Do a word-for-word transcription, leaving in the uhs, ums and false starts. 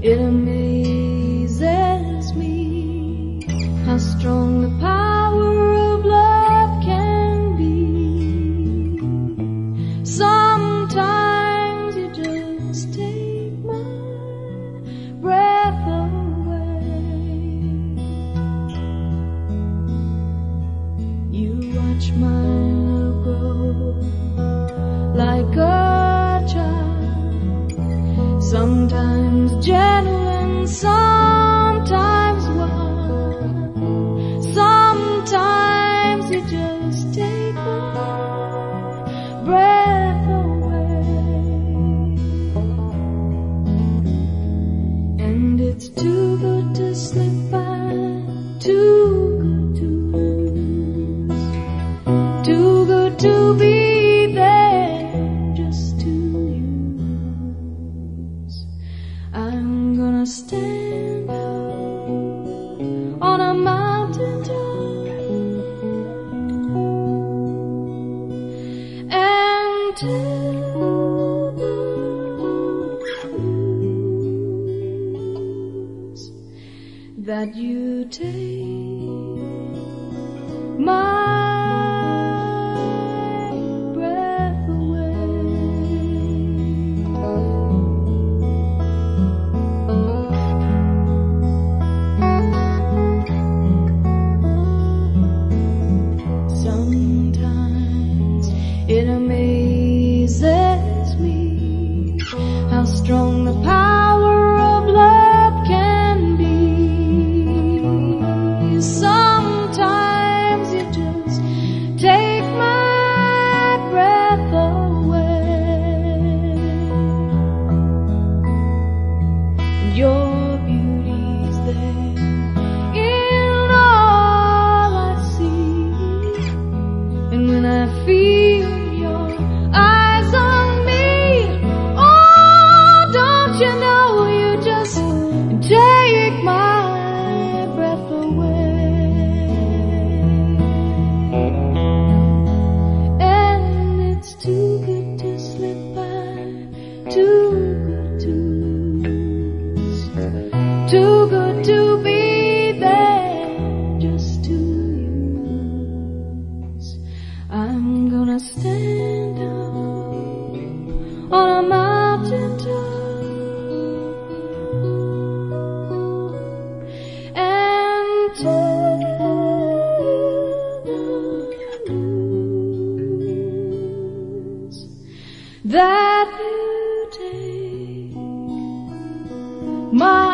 It amazes me how strong the power of love can be. Sometimes you just take my breath away. You watch my love grow like a child, sometimes gentle and sometimes wild. Sometimes you just take my breath away, and it's too good to slip by, too good to lose, too good to be there just to use. I'm gonna stand up on a mountain top and tell the blues that you take my breath away. Sometimes it amazes me how strong the power of love can be. Sometimes you just take my breath away. Your beauty's there in all I see, and when I feel your eyes on me, oh, don't you know you just take my breath away. And it's too good to slip by, too good to lose, too good to be there just to use. I'm gonna stand up on a mountain top and tell the blues that you take my